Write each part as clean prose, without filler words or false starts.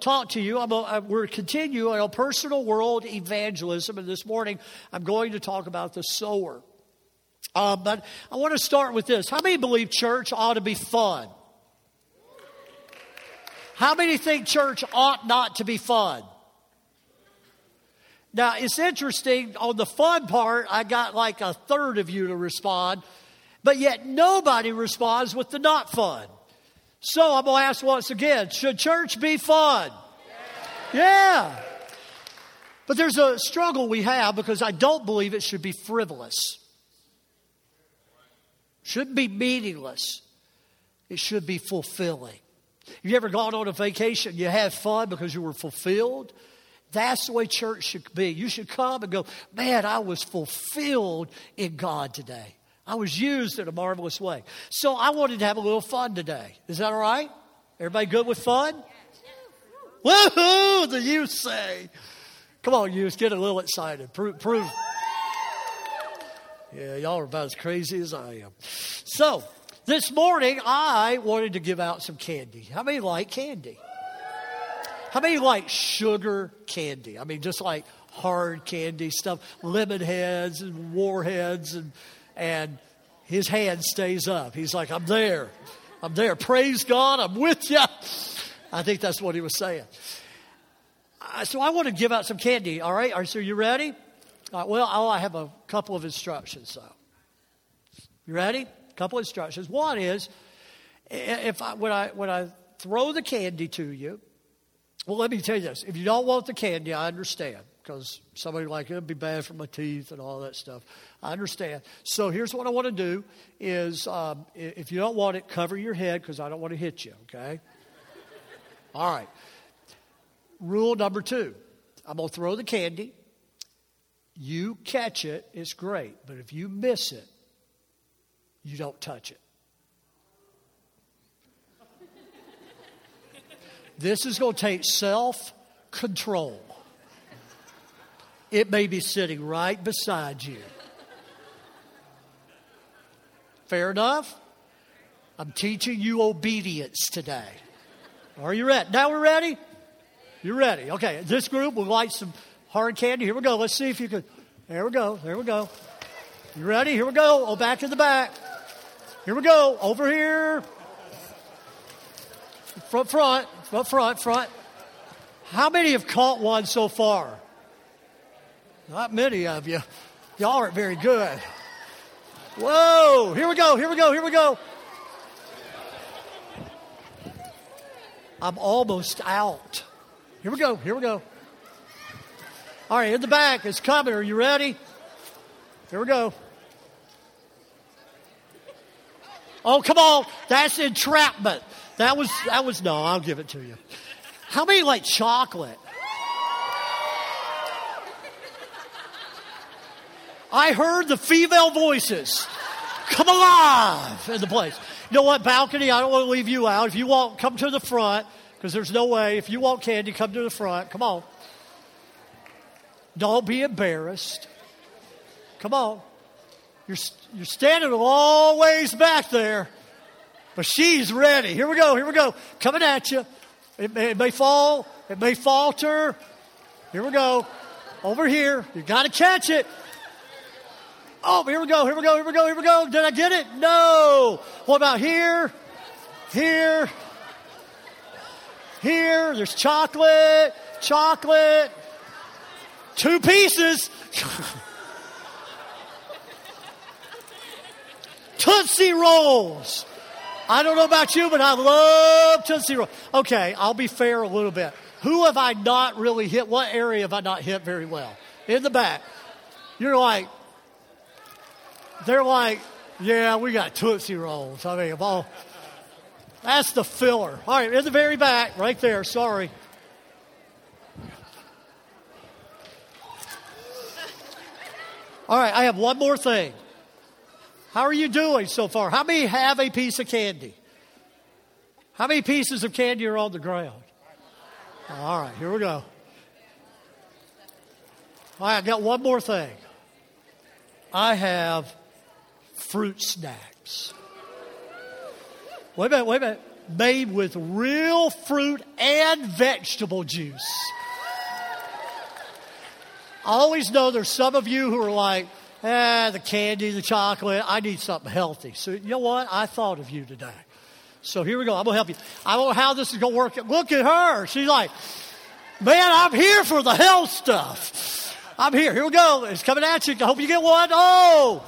talk to you. We're continuing on personal world evangelism, and this morning I'm going to talk about the sower. But I want to start with this. How many believe church ought to be fun? How many think church ought not to be fun? Now, it's interesting. On the fun part, I got like a third of you to respond, but yet nobody responds with the not fun. So I'm going to ask once again, should church be fun? Yeah. But there's a struggle we have because I don't believe it should be frivolous. Shouldn't be meaningless. It should be fulfilling. You ever gone on a vacation, you had fun because you were fulfilled? That's the way church should be. You should come and go, man, I was fulfilled in God today. I was used in a marvelous way. So I wanted to have a little fun today. Is that all right? Everybody good with fun? Woohoo, the youth say. Come on, youth, get a little excited. Prove. Yeah, y'all are about as crazy as I am. So, this morning, I wanted to give out some candy. How many like candy? How many like sugar candy? I mean, just like hard candy stuff, lemon heads and warheads, and his hand stays up. He's like, I'm there. I'm there. Praise God, I'm with you. I think that's what he was saying. So I want to give out some candy, all right? So you ready? I have a couple of instructions, though. You ready? A couple of instructions. One is, when I throw the candy to you, well, let me tell you this. If you don't want the candy, I understand. Because somebody like, it'd be bad for my teeth and all that stuff. I understand. So here's what I want to do is, if you don't want it, cover your head because I don't want to hit you, okay? All right. Rule number 2. I'm going to throw the candy. You catch it, it's great. But if you miss it, you don't touch it. This is going to take self-control. It may be sitting right beside you. Fair enough? I'm teaching you obedience today. Are you ready? Now we're ready? You're ready. Okay, this group will like some hard candy. Here we go. Let's see if you can. There we go. There we go. You ready? Here we go. Oh, back to the back. Here we go. Over here. Front. How many have caught one so far? Not many of you. Y'all aren't very good. Whoa. Here we go. I'm almost out. Here we go. All right, in the back, it's coming. Are you ready? Here we go. Oh, come on. That's entrapment. That was, no, I'll give it to you. How many like chocolate? I heard the female voices come alive in the place. You know what, balcony, I don't want to leave you out. If you want, come to the front, because there's no way. If you want candy, come to the front. Come on. Don't be embarrassed. Come on. You're standing a long ways back there, but she's ready. Here we go. Coming at you. It may fall. It may falter. Here we go. Over here. You got to catch it. Oh, here we go. Did I get it? No. What about here? Here. There's chocolate. 2 pieces. Tootsie Rolls. I don't know about you, but I love Tootsie Rolls. Okay, I'll be fair a little bit. Who have I not really hit? What area have I not hit very well? In the back. You're like, they're like, yeah, we got Tootsie Rolls. I mean, that's the filler. All right, in the very back, right there. Sorry. All right, I have one more thing. How are you doing so far? How many have a piece of candy? How many pieces of candy are on the ground? All right, here we go. All right, I got one more thing. I have fruit snacks. Wait a minute. made with real fruit and vegetable juice. I always know there's some of you who are like, the candy, the chocolate, I need something healthy. So you know what? I thought of you today. So here we go. I'm going to help you. I don't know how this is going to work. Look at her. She's like, man, I'm here for the health stuff. I'm here. Here we go. It's coming at you. I hope you get one. Oh,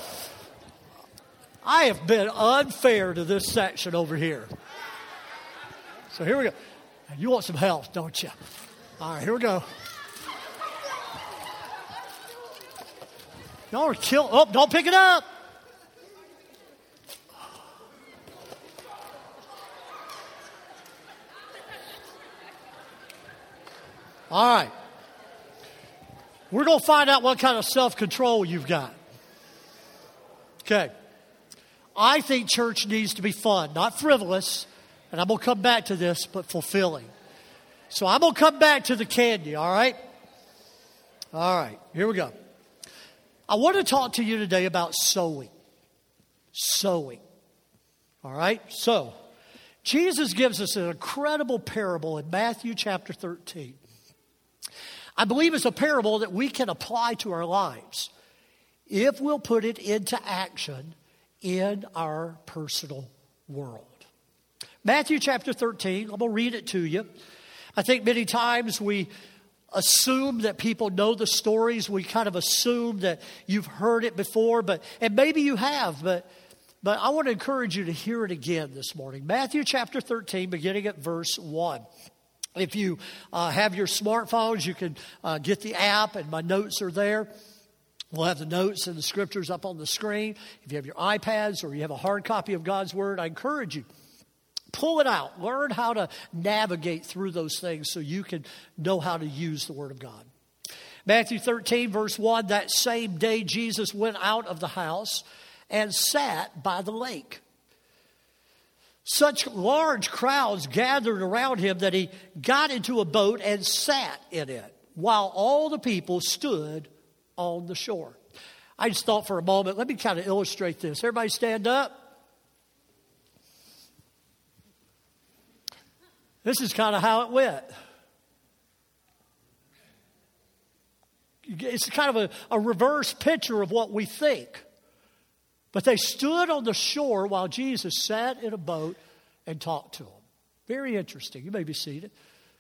I have been unfair to this section over here. So here we go. You want some health, don't you? All right, here we go. Y'all are killing. Oh, don't pick it up. All right. We're going to find out what kind of self-control you've got. Okay. I think church needs to be fun, not frivolous. And I'm going to come back to this, but fulfilling. So I'm going to come back to the candy, all right? All right. Here we go. I want to talk to you today about sowing. Sowing. All right? So, Jesus gives us an incredible parable in Matthew chapter 13. I believe it's a parable that we can apply to our lives if we'll put it into action in our personal world. Matthew chapter 13, I'm going to read it to you. I think many times we assume that people know the stories. We kind of assume that you've heard it before, and maybe you have, but I want to encourage you to hear it again this morning. Matthew chapter 13, beginning at verse 1. If you have your smartphones, you can get the app, and my notes are there. We'll have the notes and the scriptures up on the screen. If you have your iPads or you have a hard copy of God's Word, I encourage you, pull it out. Learn how to navigate through those things so you can know how to use the Word of God. Matthew 13, verse 1, that same day Jesus went out of the house and sat by the lake. Such large crowds gathered around him that he got into a boat and sat in it, while all the people stood on the shore. I just thought for a moment, let me kind of illustrate this. Everybody stand up. This is kind of how it went. It's kind of a reverse picture of what we think. But they stood on the shore while Jesus sat in a boat and talked to them. Very interesting. You may be seated.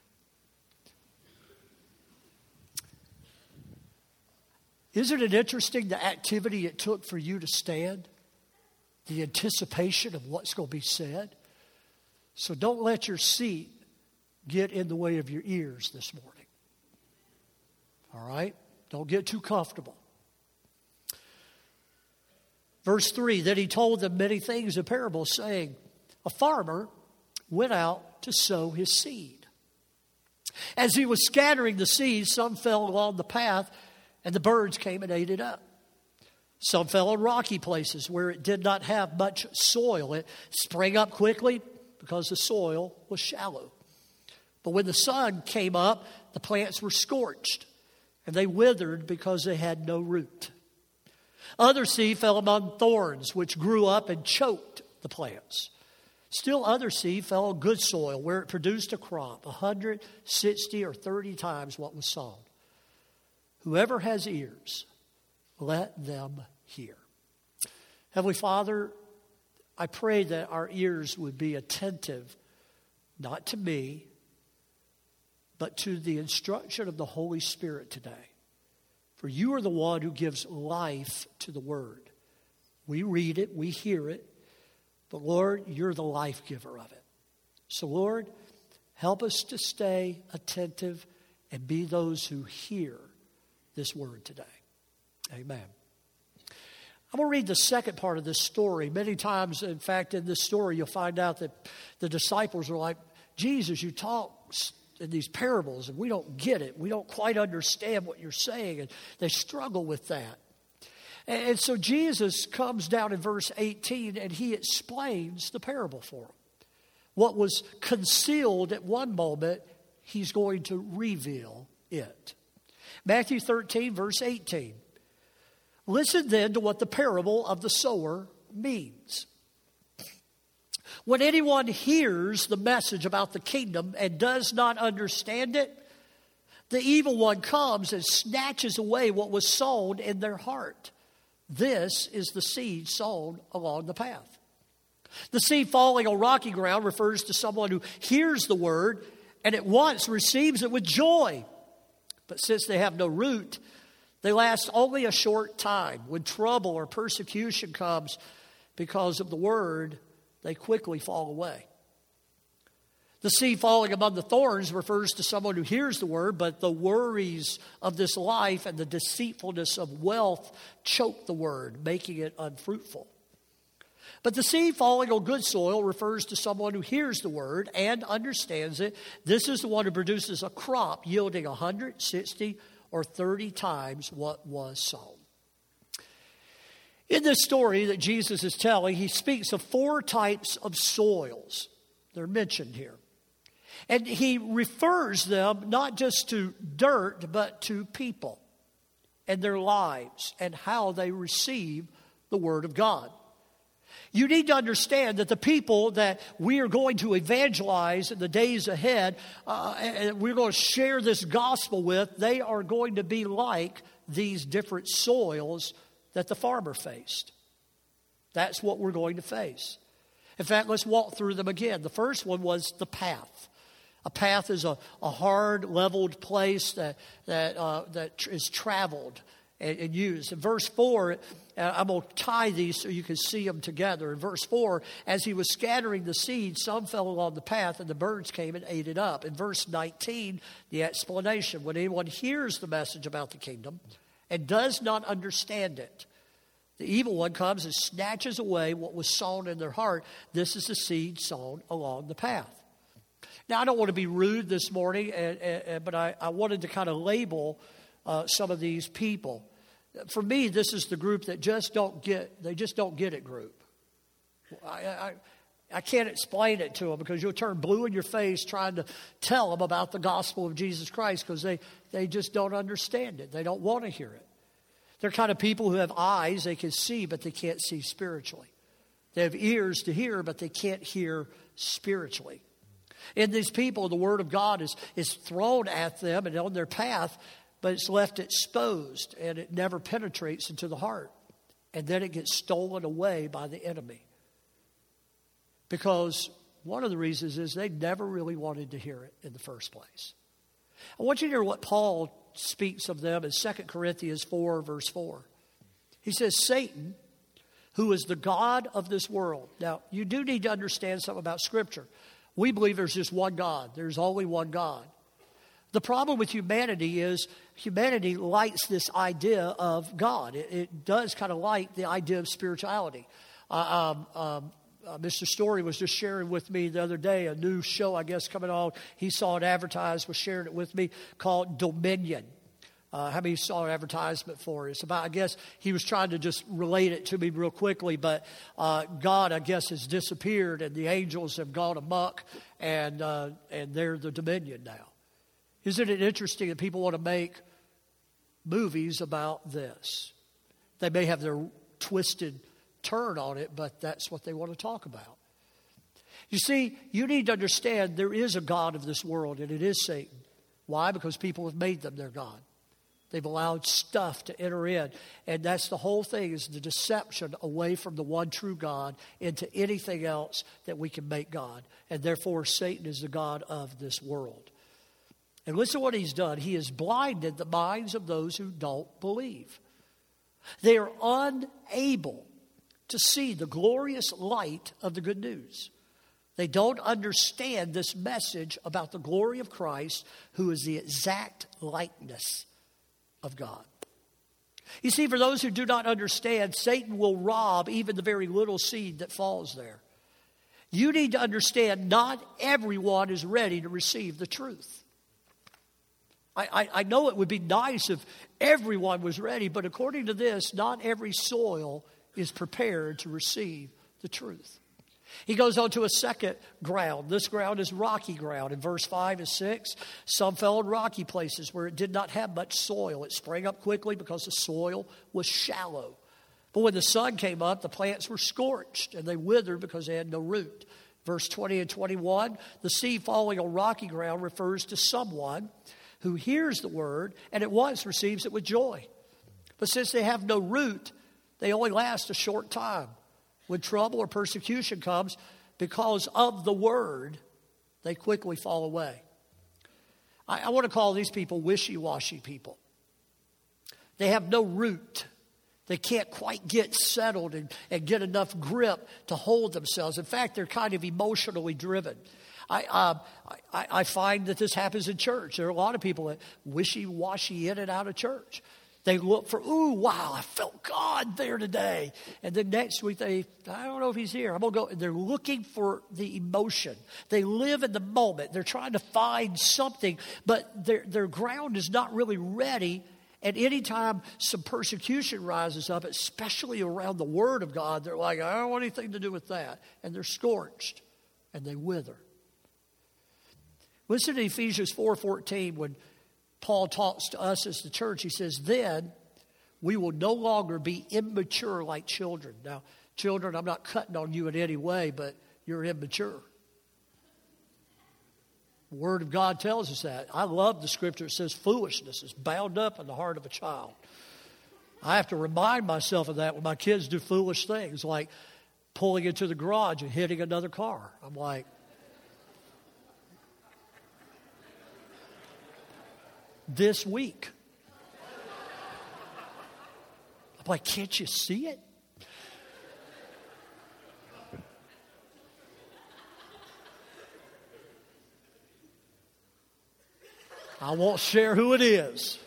Isn't it interesting the activity it took for you to stand? The anticipation of what's going to be said. So don't let your seat get in the way of your ears this morning. All right? Don't get too comfortable. Verse 3, then he told them many things in parables, saying, a farmer went out to sow his seed. As he was scattering the seed, some fell along the path, and the birds came and ate it up. Some fell in rocky places where it did not have much soil. It sprang up quickly because the soil was shallow. But when the sun came up, the plants were scorched, and they withered because they had no root. Other seed fell among thorns, which grew up and choked the plants. Still other seed fell on good soil, where it produced a crop, 160 or 30 times what was sown. Whoever has ears, let them hear. Heavenly Father, I pray that our ears would be attentive, not to me, but to the instruction of the Holy Spirit today. For you are the one who gives life to the Word. We read it, we hear it, but Lord, you're the life giver of it. So Lord, help us to stay attentive and be those who hear this Word today. Amen. I'm going to read the second part of this story. Many times, in fact, in this story, you'll find out that the disciples are like, Jesus, you talk in these parables, and we don't get it. We don't quite understand what you're saying, and they struggle with that. And so Jesus comes down in verse 18, and he explains the parable for them. What was concealed at one moment, he's going to reveal it. Matthew 13, verse 18. Listen then to what the parable of the sower means. When anyone hears the message about the kingdom and does not understand it, the evil one comes and snatches away what was sown in their heart. This is the seed sown along the path. The seed falling on rocky ground refers to someone who hears the word and at once receives it with joy. But since they have no root, they last only a short time. When trouble or persecution comes because of the word, they quickly fall away. The seed falling among the thorns refers to someone who hears the word, but the worries of this life and the deceitfulness of wealth choke the word, making it unfruitful. But the seed falling on good soil refers to someone who hears the word and understands it. This is the one who produces a crop yielding 160 or 30 times what was sown. In this story that Jesus is telling, he speaks of 4 types of soils. They're mentioned here. And he refers them not just to dirt, but to people and their lives and how they receive the word of God. You need to understand that the people that we are going to evangelize in the days ahead, and we're going to share this gospel with, they are going to be like these different soils that the farmer faced. That's what we're going to face. In fact, let's walk through them again. The first one was the path. A path is a hard, leveled place that is traveled and used. In verse 4, I'm going to tie these so you can see them together. In verse 4, as he was scattering the seed, some fell along the path and the birds came and ate it up. In verse 19, the explanation. When anyone hears the message about the kingdom and does not understand it, the evil one comes and snatches away what was sown in their heart. This is the seed sown along the path. Now, I don't want to be rude this morning, but I wanted to kind of label some of these people. For me, this is the group that just don't get it group. I can't explain it to them because you'll turn blue in your face trying to tell them about the gospel of Jesus Christ because they just don't understand it. They don't want to hear it. They're kind of people who have eyes they can see, but they can't see spiritually. They have ears to hear, but they can't hear spiritually. In these people, the word of God is thrown at them and on their path, but it's left exposed and it never penetrates into the heart. And then it gets stolen away by the enemy. Because one of the reasons is they never really wanted to hear it in the first place. I want you to hear what Paul speaks of them in 2 Corinthians 4, verse 4. He says, Satan, who is the god of this world. Now, you do need to understand something about Scripture. We believe there's just one God. There's only one God. The problem with humanity is humanity likes this idea of God. It does kind of like the idea of spirituality. Mr. Story was just sharing with me the other day a new show, I guess, coming on. He saw it advertised, was sharing it with me, called Dominion. How many saw an advertisement for it? It's about, I guess, he was trying to just relate it to me real quickly, but God, I guess, has disappeared and the angels have gone amok and they're the dominion now. Isn't it interesting that people want to make movies about this? They may have their twisted turn on it, but that's what they want to talk about. You see, you need to understand there is a God of this world, and it is Satan. Why? Because people have made them their God. They've allowed stuff to enter in. And that's the whole thing, is the deception away from the one true God into anything else that we can make God. And therefore, Satan is the God of this world. And listen to what he's done. He has blinded the minds of those who don't believe. They are unable to see the glorious light of the good news. They don't understand this message about the glory of Christ, who is the exact likeness of God. You see, for those who do not understand, Satan will rob even the very little seed that falls there. You need to understand not everyone is ready to receive the truth. I know it would be nice if everyone was ready, but according to this, not every soil is prepared to receive the truth. He goes on to a second ground. This ground is rocky ground. In verse 5 and 6, some fell in rocky places where it did not have much soil. It sprang up quickly because the soil was shallow. But when the sun came up, the plants were scorched and they withered because they had no root. Verse 20 and 21, the seed falling on rocky ground refers to someone who hears the word and at once receives it with joy. But since they have no root, they only last a short time. When trouble or persecution comes because of the word, they quickly fall away. I want to call these people wishy-washy people. They have no root. They can't quite get settled and get enough grip to hold themselves. In fact, they're kind of emotionally driven. I find that this happens in church. There are a lot of people that wishy-washy in and out of church. They look for, ooh, wow, I felt God there today. And then next week, I don't know if he's here. I'm going to go. And they're looking for the emotion. They live in the moment. They're trying to find something, but their ground is not really ready. And anytime some persecution rises up, especially around the Word of God, they're like, I don't want anything to do with that. And they're scorched and they wither. Listen to Ephesians 4:14 when Paul talks to us as the church. He says, then we will no longer be immature like children. Now, children, I'm not cutting on you in any way, but you're immature. The Word of God tells us that. I love the scripture. It says foolishness is bound up in the heart of a child. I have to remind myself of that when my kids do foolish things, like pulling into the garage and hitting another car. I'm like, this week. I'm like, can't you see it? I won't share who it is.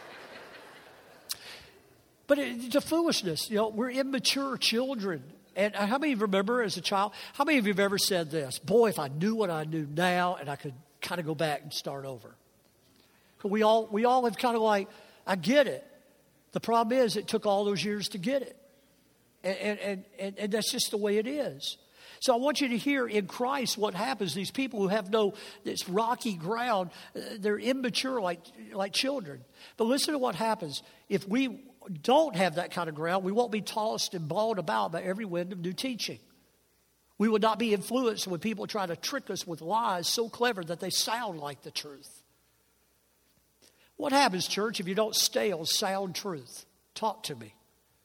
But it's a foolishness. You know, we're immature children. And how many of you remember as a child, how many of you have ever said this? Boy, if I knew what I knew now and I could kind of go back and start over. We all have kind of like, I get it. The problem is it took all those years to get it. And that's just the way it is. So I want you to hear in Christ what happens. These people who have this rocky ground, they're immature like children. But listen to what happens. If we don't have that kind of ground, we won't be tossed and blown about by every wind of new teaching. We will not be influenced when people try to trick us with lies so clever that they sound like the truth. What happens, church, if you don't stay on sound truth? Talk to me.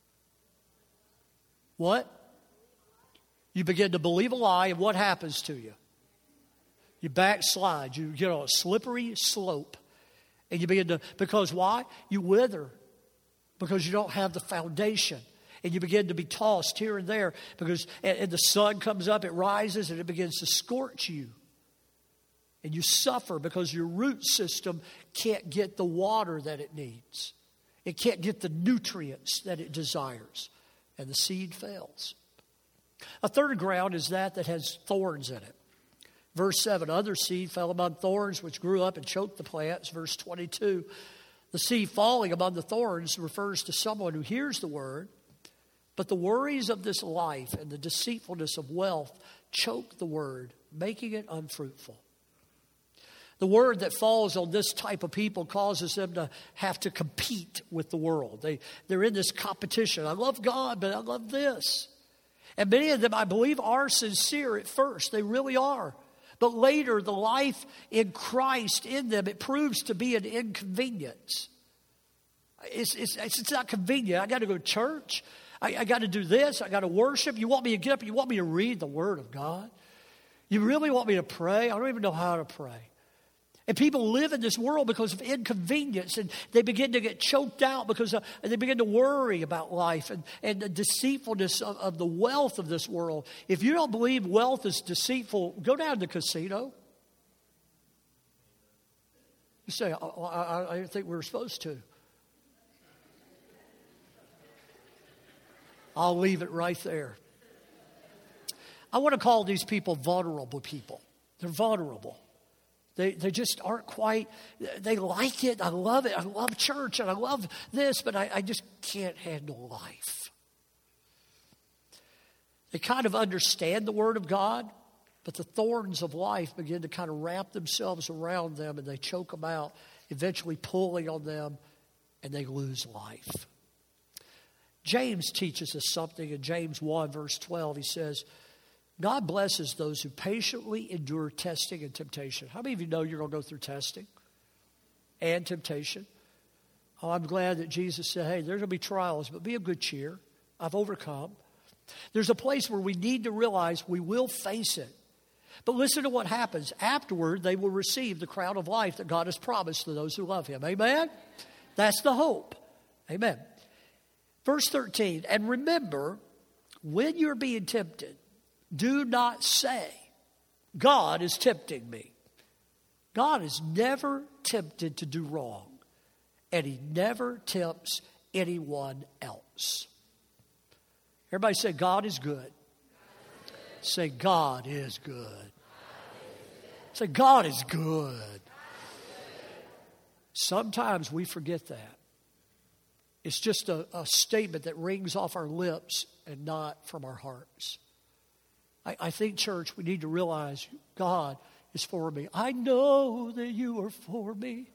What? You begin to believe a lie, and what happens to you? You backslide. You get on a slippery slope. And you begin to, because why? You wither. Because you don't have the foundation. And you begin to be tossed here and there. Because and the sun comes up, it rises, and it begins to scorch you. And you suffer because your root system can't get the water that it needs. It can't get the nutrients that it desires. And the seed fails. A third ground is that has thorns in it. Verse 7, other seed fell among thorns which grew up and choked the plants. Verse 22, the seed falling among the thorns refers to someone who hears the word, but the worries of this life and the deceitfulness of wealth choke the word, making it unfruitful. The word that falls on this type of people causes them to have to compete with the world. They're in this competition. I love God, but I love this. And many of them, I believe, are sincere at first. They really are. But later, the life in Christ in them, it proves to be an inconvenience. It's not convenient. I got to go to church. I got to do this. I got to worship. You want me to get up? You want me to read the Word of God? You really want me to pray? I don't even know how to pray. And people live in this world because of inconvenience, and they begin to get choked out because they begin to worry about life and the deceitfulness of the wealth of this world. If you don't believe wealth is deceitful, go down to the casino. You say, I didn't think we were supposed to. I'll leave it right there. I want to call these people vulnerable people. They're vulnerable. They just aren't quite, they like it. I love it. I love church and I love this, but I just can't handle life. They kind of understand the Word of God, but the thorns of life begin to kind of wrap themselves around them and they choke them out, eventually pulling on them, and they lose life. James teaches us something in James 1, verse 12. He says, God blesses those who patiently endure testing and temptation. How many of you know you're going to go through testing and temptation? Oh, I'm glad that Jesus said, hey, there's going to be trials, but be of good cheer. I've overcome. There's a place where we need to realize we will face it. But listen to what happens. Afterward, they will receive the crown of life that God has promised to those who love him. Amen? That's the hope. Amen. Verse 13, and remember, when you're being tempted, do not say, God is tempting me. God is never tempted to do wrong, and he never tempts anyone else. Everybody say, God is good. Say, God is good. Say, God is good. Sometimes we forget that. It's just a statement that rings off our lips and not from our hearts. I think, church, we need to realize God is for me. I know that you are for me.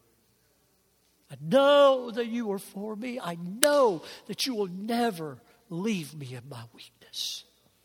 I know that you are for me. I know that you will never leave me in my weakness.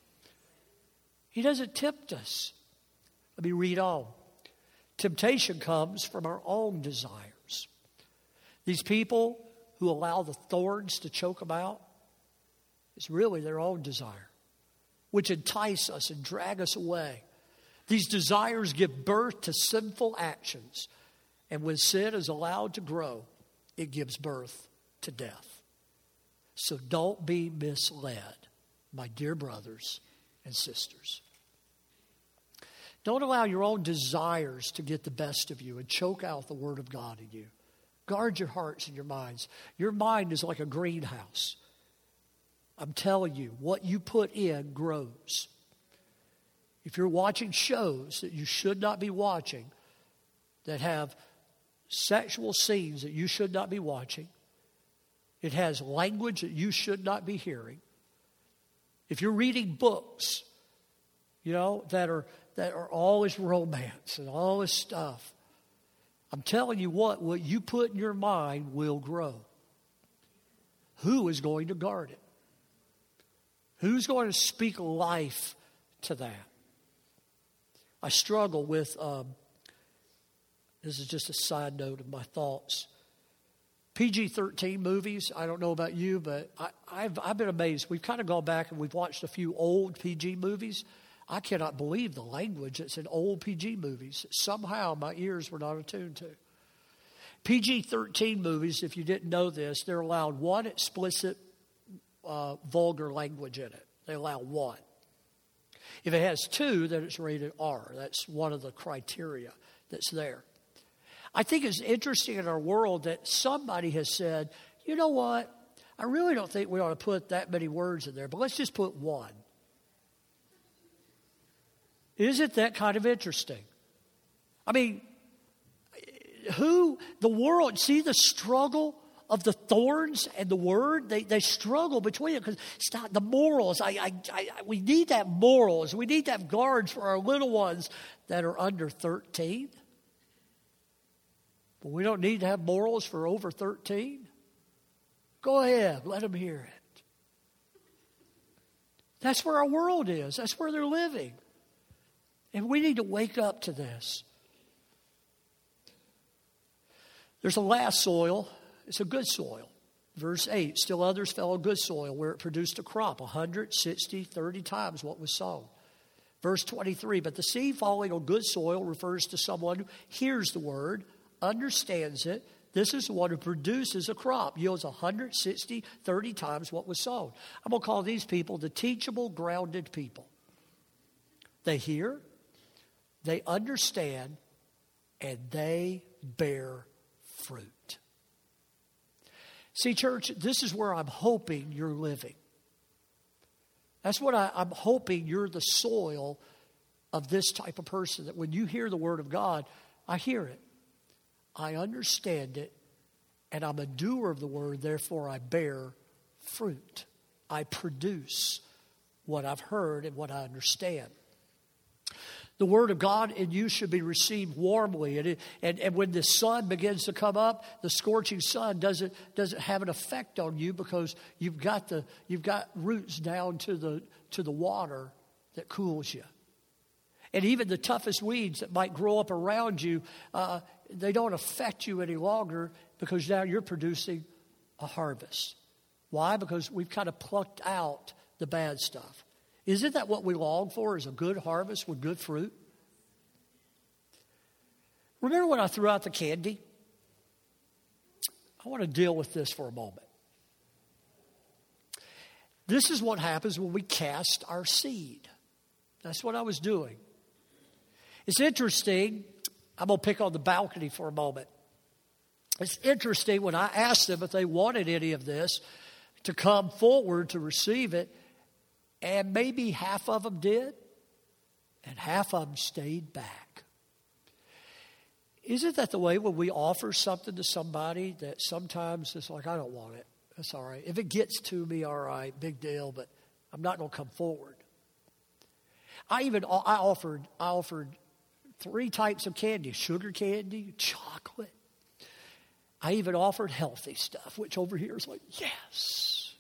He doesn't tempt us. Let me read on. Temptation comes from our own desires. These people who allow the thorns to choke them out, it's really their own desire, which entice us and drag us away. These desires give birth to sinful actions. And when sin is allowed to grow, it gives birth to death. So don't be misled, my dear brothers and sisters. Don't allow your own desires to get the best of you and choke out the Word of God in you. Guard your hearts and your minds. Your mind is like a greenhouse. I'm telling you, what you put in grows. If you're watching shows that you should not be watching, that have sexual scenes that you should not be watching, it has language that you should not be hearing. If you're reading books, that are always romance and all this stuff, I'm telling you what you put in your mind will grow. Who is going to guard it? Who's going to speak life to that? I struggle with, this is just a side note of my thoughts. PG-13 movies, I don't know about you, but I've been amazed. We've kind of gone back and we've watched a few old PG movies. I cannot believe the language that's in old PG movies. Somehow my ears were not attuned to. PG-13 movies, if you didn't know this, they're allowed one explicit vulgar language in it. They allow one. If it has two, then it's rated R. That's one of the criteria that's there. I think it's interesting in our world that somebody has said, you know what? I really don't think we ought to put that many words in there, but let's just put one. Isn't that kind of interesting? I mean, the world, see the struggle of the thorns and the word? They struggle between it because it's not the morals. We need to have morals. We need to have guards for our little ones that are under 13. But we don't need to have morals for over 13. Go ahead, let them hear it. That's where our world is. That's where they're living. And we need to wake up to this. There's a last soil. It's a good soil. Verse 8, still others fell on good soil where it produced a crop, 160, 30 times what was sown. Verse 23, but the seed falling on good soil refers to someone who hears the word, understands it. This is the one who produces a crop, yields 160, 30 times what was sown. I'm going to call these people the teachable, grounded people. They hear, they understand, and they bear fruit. See, church, this is where I'm hoping you're living. That's what I'm hoping you're the soil of this type of person, that when you hear the word of God, I hear it, I understand it, and I'm a doer of the word, therefore I bear fruit. I produce what I've heard and what I understand. The word of God in you should be received warmly. And when the sun begins to come up, the scorching sun doesn't have an effect on you because you've got roots down to the water that cools you. And even the toughest weeds that might grow up around you, they don't affect you any longer because now you're producing a harvest. Why? Because we've kind of plucked out the bad stuff. Isn't that what we long for, is a good harvest with good fruit? Remember when I threw out the candy? I want to deal with this for a moment. This is what happens when we cast our seed. That's what I was doing. It's interesting. I'm going to pick on the balcony for a moment. It's interesting when I asked them if they wanted any of this to come forward to receive it, and maybe half of them did, and half of them stayed back. Isn't that the way when we offer something to somebody that sometimes it's like, I don't want it. That's all right. If it gets to me, all right, big deal, but I'm not going to come forward. I offered 3 types of candy: sugar candy, chocolate. I even offered healthy stuff, which over here is like, yes.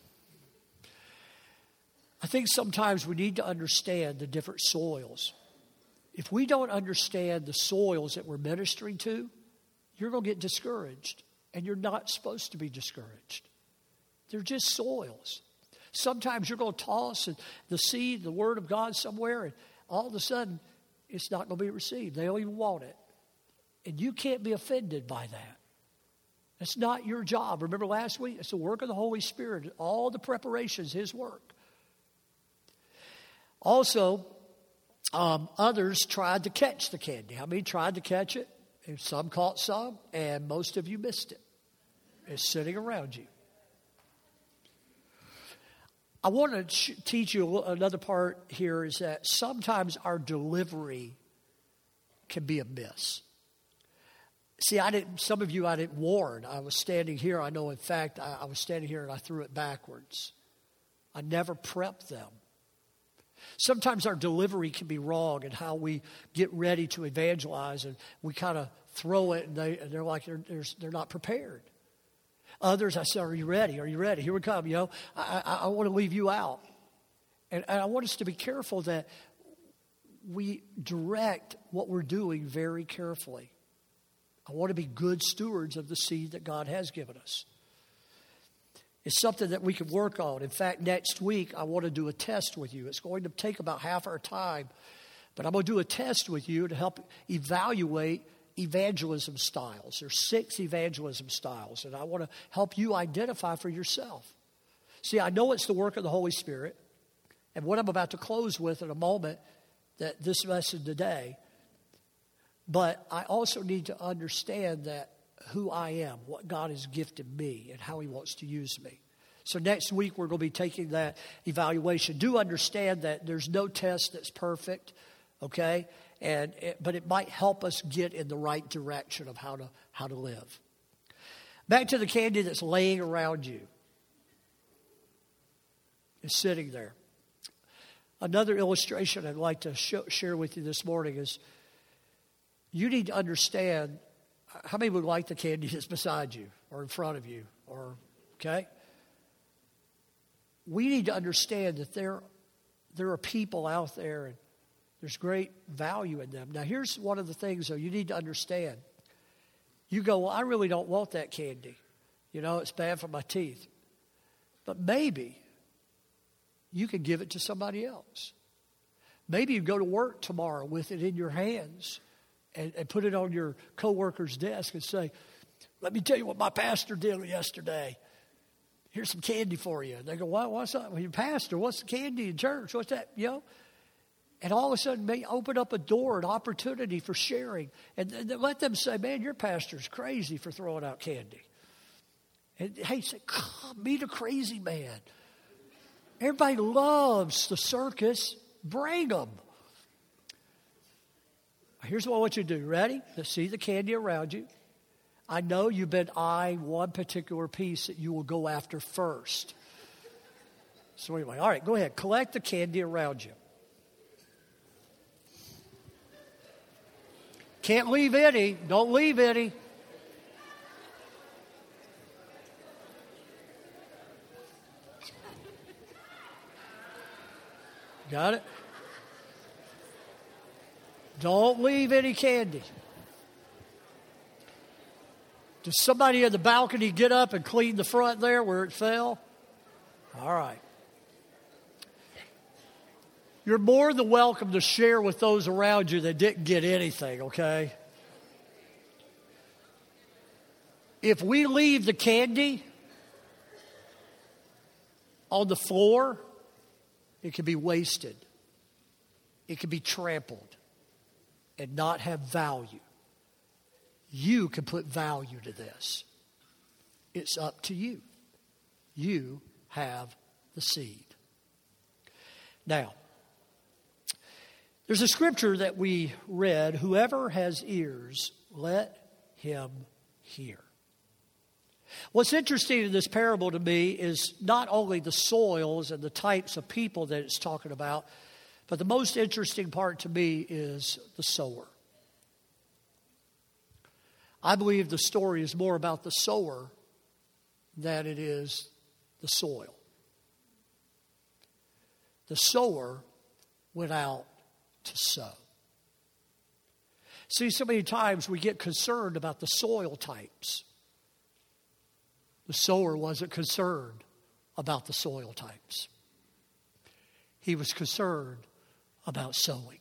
I think sometimes we need to understand the different soils. If we don't understand the soils that we're ministering to, you're going to get discouraged. And you're not supposed to be discouraged. They're just soils. Sometimes you're going to toss the seed, the word of God somewhere, and all of a sudden, it's not going to be received. They don't even want it. And you can't be offended by that. That's not your job. Remember last week? It's the work of the Holy Spirit. All the preparations, His work. Also, others tried to catch the candy. How many tried to catch it? And some caught some, and most of you missed it. It's sitting around you. I want to teach you another part here, is that sometimes our delivery can be a miss. See, some of you I didn't warn. I was standing here. I know, in fact, I was standing here and I threw it backwards. I never prepped them. Sometimes our delivery can be wrong in how we get ready to evangelize, and we kind of throw it, and they're like they're not prepared. Others, I said, "Are you ready? Are you ready? Here we come." I want to leave you out, and I want us to be careful that we direct what we're doing very carefully. I want to be good stewards of the seed that God has given us. It's something that we can work on. In fact, next week, I want to do a test with you. It's going to take about half our time, but I'm going to do a test with you to help evaluate evangelism styles. There's 6 evangelism styles, and I want to help you identify for yourself. See, I know it's the work of the Holy Spirit, and what I'm about to close with in a moment, that this lesson today, but I also need to understand that who I am, what God has gifted me, and how He wants to use me. So next week, we're going to be taking that evaluation. Do understand that there's no test that's perfect, okay? But it might help us get in the right direction of how to live. Back to the candy that's laying around you. It's sitting there. Another illustration I'd like to share with you this morning is you need to understand. How many would like the candy that's beside you or in front of you? Okay? We need to understand that there are people out there, and there's great value in them. Now, here's one of the things, though, you need to understand. You go, well, I really don't want that candy. It's bad for my teeth. But maybe you can give it to somebody else. Maybe you go to work tomorrow with it in your hands and put it on your coworker's desk and say, let me tell you what my pastor did yesterday. Here's some candy for you. And they go, what's that? Well, your pastor, what's the candy in church? What's that? And all of a sudden, may open up a door, an opportunity for sharing. And let them say, man, your pastor's crazy for throwing out candy. And hey, say, come, meet a crazy man. Everybody loves the circus. Bring them. Here's what I want you to do. Ready? To see the candy around you. I know you've been eyeing one particular piece that you will go after first. So anyway, all right, go ahead. Collect the candy around you. Can't leave any. Don't leave any. Got it? Don't leave any candy. Does somebody at the balcony get up and clean the front there where it fell? All right. You're more than welcome to share with those around you that didn't get anything, okay? If we leave the candy on the floor, it can be wasted. It can be trampled and not have value. You can put value to this. It's up to you. You have the seed. Now, there's a scripture that we read, whoever has ears, let him hear. What's interesting in this parable to me is not only the soils and the types of people that it's talking about, but the most interesting part to me is the sower. I believe the story is more about the sower than it is the soil. The sower went out to sow. See, so many times we get concerned about the soil types. The sower wasn't concerned about the soil types. He was concerned about sowing.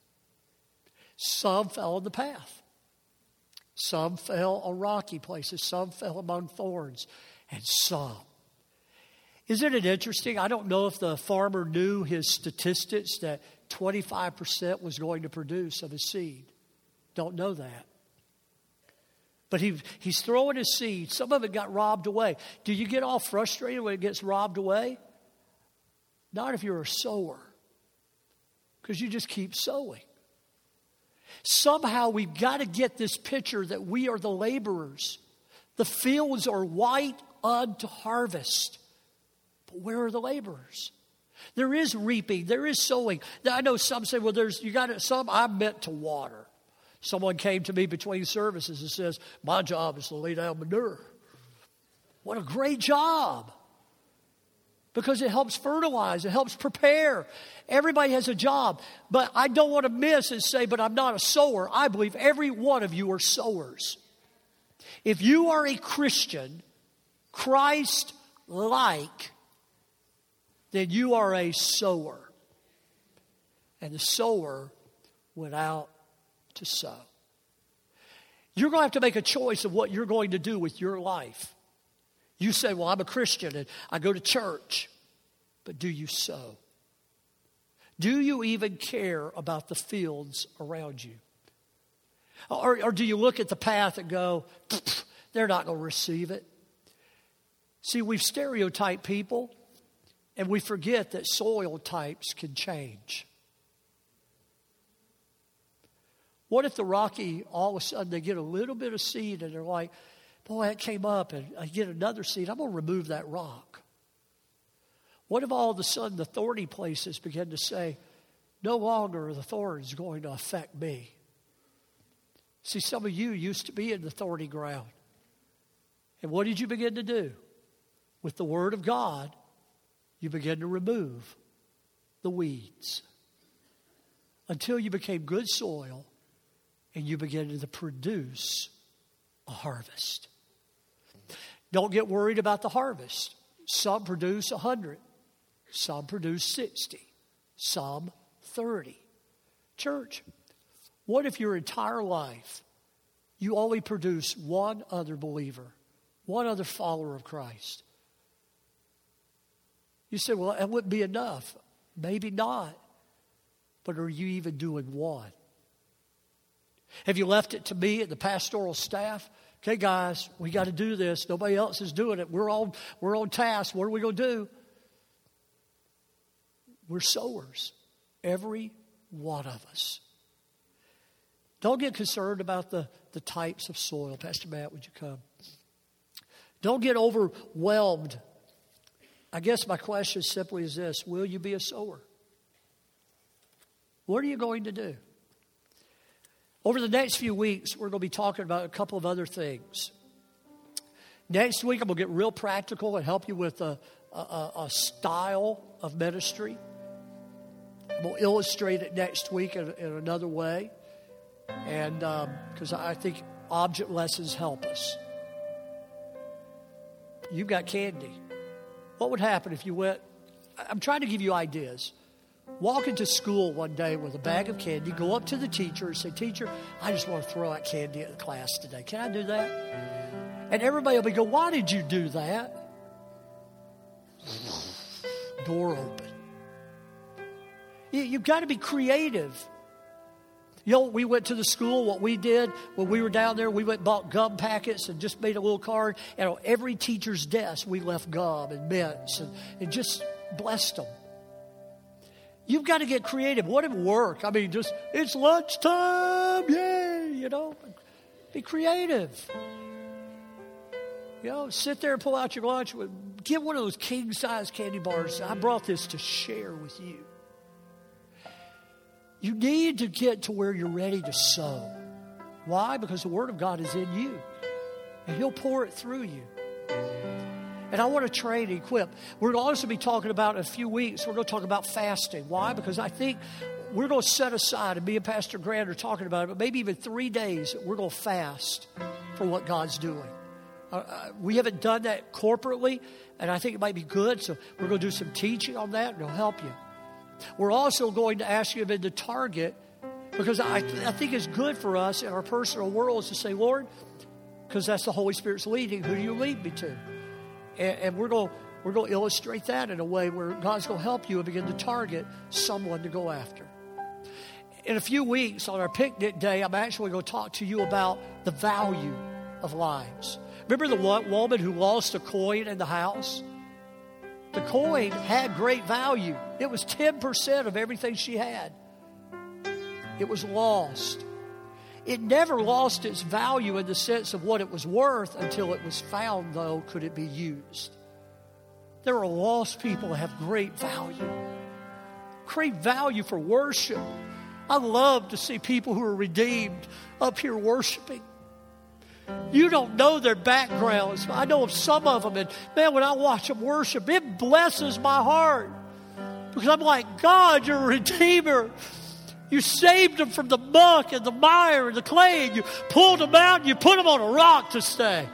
Some fell on the path. Some fell on rocky places. Some fell among thorns. And some. Isn't it interesting? I don't know if the farmer knew his statistics that 25% was going to produce of his seed. Don't know that. But he's throwing his seed. Some of it got robbed away. Do you get all frustrated when it gets robbed away? Not if you're a sower. Because you just keep sowing. Somehow we've got to get this picture that we are the laborers. The fields are white unto harvest. But where are the laborers? There is reaping. There is sowing. I know some say, well, some I'm meant to water. Someone came to me between services and says, my job is to lay down manure. What a great job. Because it helps fertilize. It helps prepare. Everybody has a job. But I don't want to miss and say, but I'm not a sower. I believe every one of you are sowers. If you are a Christian, Christ-like, then you are a sower. And the sower went out to sow. You're going to have to make a choice of what you're going to do with your life. You say, well, I'm a Christian and I go to church. But do you sow? Do you even care about the fields around you? Or do you look at the path and go, they're not going to receive it? See, we've stereotyped people and we forget that soil types can change. What if the rocky, all of a sudden they get a little bit of seed and they're like, boy, that came up and I get another seed. I'm going to remove that rock. What if all of a sudden the thorny places begin to say, no longer are the thorns going to affect me? See, some of you used to be in the thorny ground. And what did you begin to do? With the Word of God, you began to remove the weeds until you became good soil and you began to produce a harvest. Don't get worried about the harvest. Some produce 100. Some produce 60. Some 30. Church, what if your entire life you only produce one other believer, one other follower of Christ? You say, well, that wouldn't be enough. Maybe not. But are you even doing one? Have you left it to me and the pastoral staff? Okay, guys, we got to do this. Nobody else is doing it. We're on task. What are we going to do? We're sowers. Every one of us. Don't get concerned about the types of soil. Pastor Matt, would you come? Don't get overwhelmed. I guess my question simply is this. Will you be a sower? What are you going to do? Over the next few weeks, we're going to be talking about a couple of other things. Next week, I'm going to get real practical and help you with a style of ministry. We'll illustrate it next week in another way. And because I think object lessons help us. You've got candy. What would happen if you went? I'm trying to give you ideas. Walk into school one day with a bag of candy, go up to the teacher and say, "Teacher, I just want to throw out candy at the class today. Can I do that?" And everybody will be go, "Why did you do that?" Door open. You've got to be creative. You know, we went to the school, what we did when we were down there, we went and bought gum packets and just made a little card. And on every teacher's desk, we left gum and mints and just blessed them. You've got to get creative. What at work? I mean, just, it's lunchtime, yay, you know. Be creative. You know, sit there and pull out your lunch. Get one of those king-size candy bars. I brought this to share with you. You need to get to where you're ready to sow. Why? Because the Word of God is in you. And He'll pour it through you. And I want to train and equip. We're going to also be talking about in a few weeks, we're going to talk about fasting. Why? Because I think we're going to set aside, and me and Pastor Grant are talking about it, but maybe even 3 days that we're going to fast for what God's doing. We haven't done that corporately, and I think it might be good. So we're going to do some teaching on that, and it'll help you. We're also going to ask you to be the target, because I think it's good for us in our personal worlds to say, "Lord," because that's the Holy Spirit's leading, "who do you lead me to?" And we're going to illustrate that in a way where God's going to help you and begin to target someone to go after. In a few weeks on our picnic day, I'm actually going to talk to you about the value of lives. Remember the woman who lost a coin in the house? The coin had great value. It was 10% of everything she had. It was lost. It never lost its value in the sense of what it was worth until it was found, though, could it be used. There are lost people that have great value. Great value for worship. I love to see people who are redeemed up here worshiping. You don't know their backgrounds. I know of some of them, and man, when I watch them worship, it blesses my heart. Because I'm like, God, you're a redeemer. You saved them from the muck and the mire and the clay, and you pulled them out and you put them on a rock to stay.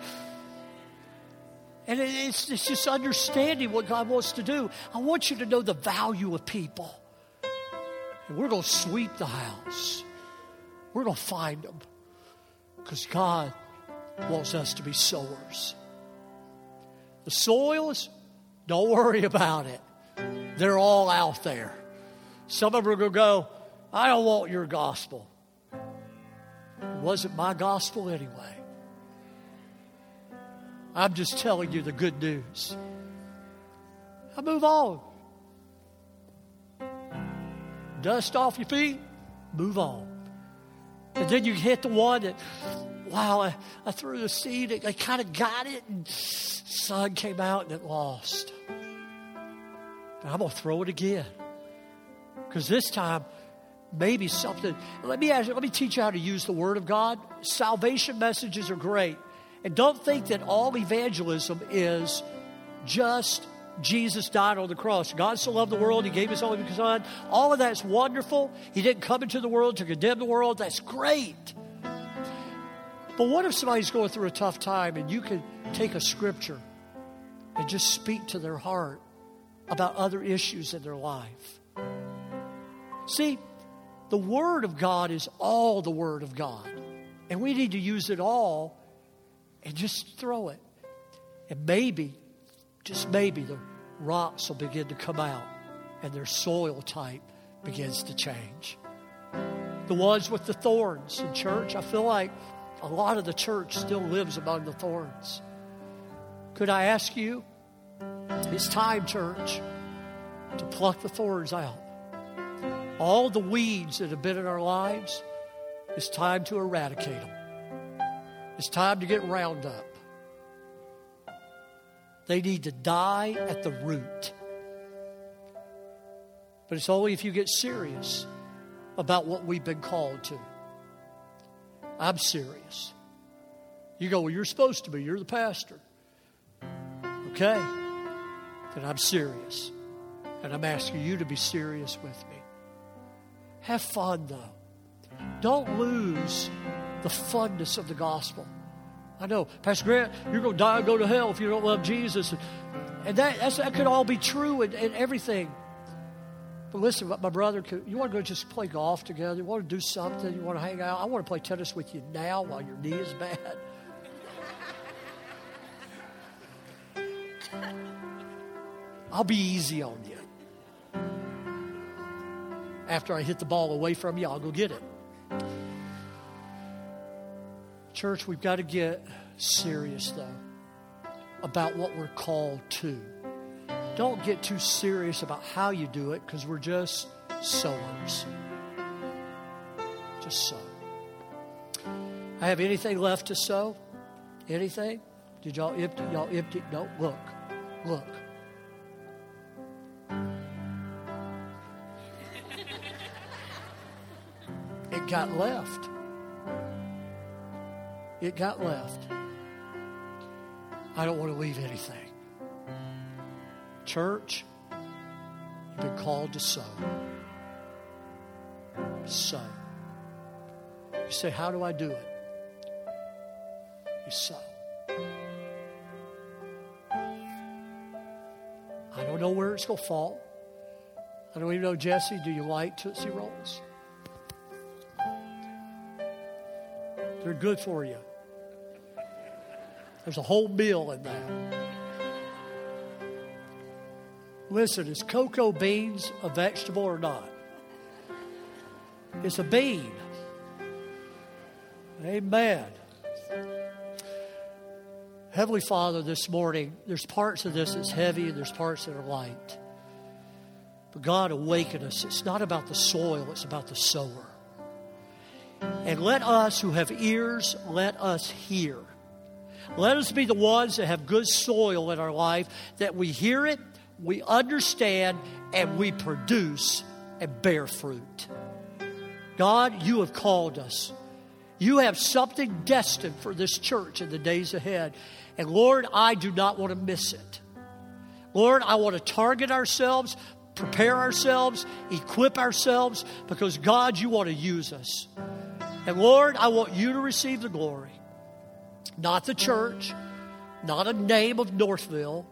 And it's just understanding what God wants to do. I want you to know the value of people. And we're going to sweep the house. We're going to find them. Because God wants us to be sowers. The soils, don't worry about it. They're all out there. Some of them are going to go, "I don't want your gospel." It wasn't my gospel anyway. I'm just telling you the good news. I move on. Dust off your feet, move on. And then you hit the one that, wow, I threw the seed, I kind of got it, and sun came out and it lost. But I'm going to throw it again. Because this time, maybe something. Let me teach you how to use the Word of God. Salvation messages are great. And don't think that all evangelism is just Jesus died on the cross. God so loved the world, He gave His only Son. All of that's wonderful. He didn't come into the world to condemn the world. That's great. But what if somebody's going through a tough time and you can take a scripture and just speak to their heart about other issues in their life? See, the Word of God is all the Word of God. And we need to use it all and just throw it. And maybe, just maybe, the rocks will begin to come out and their soil type begins to change. The ones with the thorns in church, I feel like a lot of the church still lives among the thorns. Could I ask you, it's time, church, to pluck the thorns out. All the weeds that have been in our lives, it's time to eradicate them. It's time to get Roundup. They need to die at the root. But it's only if you get serious about what we've been called to. I'm serious. You go, "Well, you're supposed to be. You're the pastor." Okay. Then I'm serious. And I'm asking you to be serious with me. Have fun, though. Don't lose the funness of the gospel. I know, Pastor Grant, you're going to die and go to hell if you don't love Jesus. And that could all be true and everything. But listen, my brother, you want to go just play golf together? You want to do something? You want to hang out? I want to play tennis with you now while your knee is bad. I'll be easy on you. After I hit the ball away from you, I'll go get it. Church, we've got to get serious, though, about what we're called to. Don't get too serious about how you do it, because we're just sowers. Just sow. I have anything left to sow? Anything? Did y'all empty? Y'all empty? No, look. It got left. It got left. I don't want to leave anything. Church, you've been called to sow. Sow. You say, how do I do it? You sow. I don't know where it's going to fall. I don't even know, Jesse, do you like Tootsie Rolls? They're good for you. There's a whole meal in that. Listen, is cocoa beans a vegetable or not? It's a bean. Amen. Heavenly Father, this morning, there's parts of this that's heavy and there's parts that are light. But God, awaken us. It's not about the soil, it's about the sower. And let us who have ears, let us hear. Let us be the ones that have good soil in our life, that we hear it, we understand, and we produce and bear fruit. God, you have called us. You have something destined for this church in the days ahead. And Lord, I do not want to miss it. Lord, I want to target ourselves, prepare ourselves, equip ourselves, because God, you want to use us. And Lord, I want you to receive the glory. Not the church, not a name of Northville,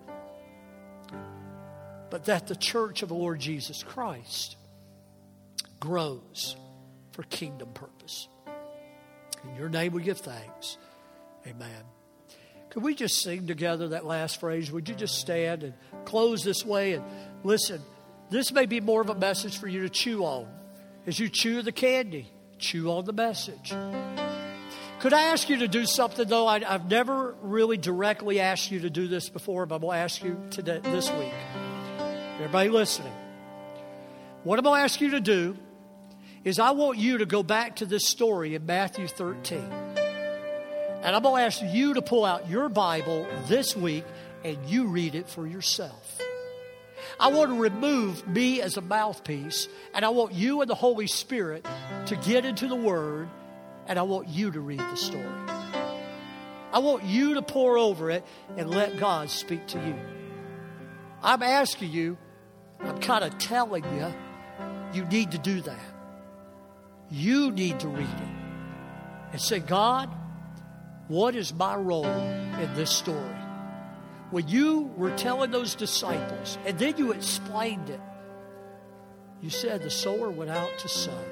but that the church of the Lord Jesus Christ grows for kingdom purpose. In your name we give thanks. Amen. Could we just sing together that last phrase? Would you just stand and close this way? And listen, this may be more of a message for you to chew on. As you chew the candy, chew on the message. Could I ask you to do something, though? I've never really directly asked you to do this before, but I'm going to ask you today, this week. Everybody listening. What I'm going to ask you to do is I want you to go back to this story in Matthew 13. And I'm going to ask you to pull out your Bible this week and you read it for yourself. I want to remove me as a mouthpiece, and I want you and the Holy Spirit to get into the Word, and I want you to read the story. I want you to pour over it and let God speak to you. I'm asking you, I'm kind of telling you, you need to do that. You need to read it and say, God, what is my role in this story? When you were telling those disciples, and then you explained it, you said the sower went out to sow.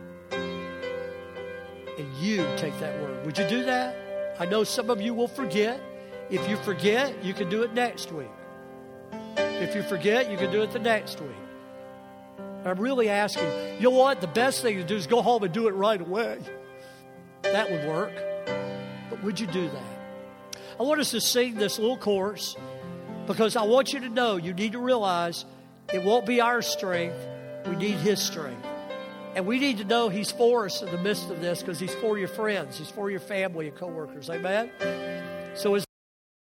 And you take that word. Would you do that? I know some of you will forget. If you forget, you can do it next week. If you forget, you can do it the next week. I'm really asking, you know what? The best thing to do is go home and do it right away. That would work. But would you do that? I want us to sing this little chorus because I want you to know, you need to realize it won't be our strength. We need His strength. And we need to know He's for us in the midst of this because He's for your friends. He's for your family and coworkers. Amen? So as